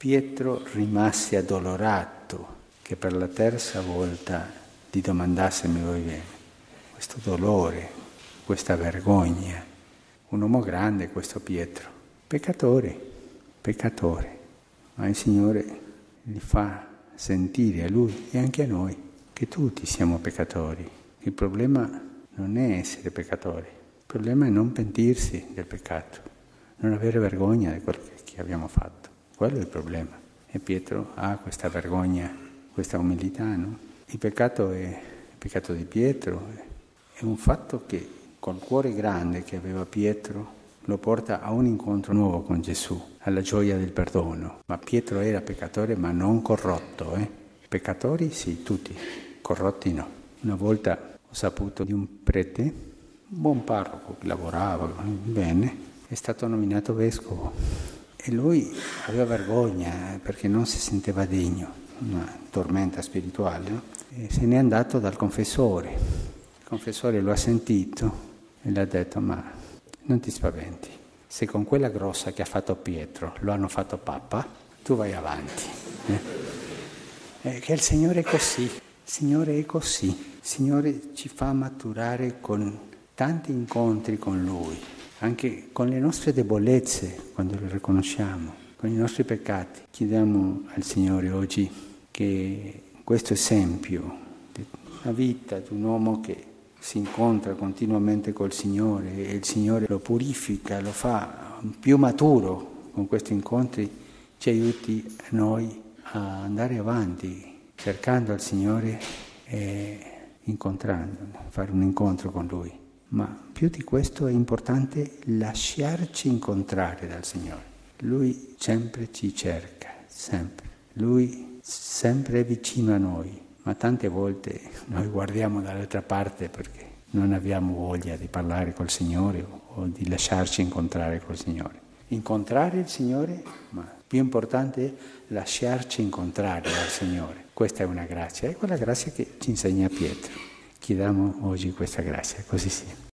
Pietro rimase addolorato che per la terza volta gli domandasse mi vuoi bene. Questo dolore, questa vergogna. Un uomo grande questo Pietro, peccatore, ma il Signore gli fa sentire a lui e anche a noi che tutti siamo peccatori. Il problema non è essere peccatori, il problema è non pentirsi del peccato, non avere vergogna di quello che abbiamo fatto. Quello è il problema. E Pietro ha questa vergogna, questa umiltà, no? Il peccato di Pietro è un fatto che col cuore grande che aveva Pietro lo porta a un incontro nuovo con Gesù, alla gioia del perdono. Ma Pietro era peccatore ma non corrotto. Peccatori sì, tutti, corrotti no. Una volta ho saputo di un prete, un buon parroco che lavorava bene, è stato nominato vescovo. E lui aveva vergogna perché non si sentiva degno, una tormenta spirituale, no? E se n'è andato dal confessore. Il confessore lo ha sentito e gli ha detto ma non ti spaventi, se con quella grossa che ha fatto Pietro lo hanno fatto Papa, tu vai avanti. Che il Signore è così, il Signore è così, il Signore ci fa maturare con tanti incontri con Lui. Anche con le nostre debolezze, quando le riconosciamo, con i nostri peccati. Chiediamo al Signore oggi che questo esempio, la vita di un uomo che si incontra continuamente col Signore e il Signore lo purifica, lo fa più maturo con questi incontri, ci aiuti noi a andare avanti, cercando il Signore e incontrandolo, fare un incontro con Lui. Ma più di questo è importante lasciarci incontrare dal Signore. Lui sempre ci cerca, sempre. Lui sempre è vicino a noi, ma tante volte noi guardiamo dall'altra parte perché non abbiamo voglia di parlare col Signore o di lasciarci incontrare col Signore. Incontrare il Signore, ma più importante è lasciarci incontrare dal Signore. Questa è una grazia, è quella grazia che ci insegna Pietro. Chiediamo oggi questa grazia, così sia.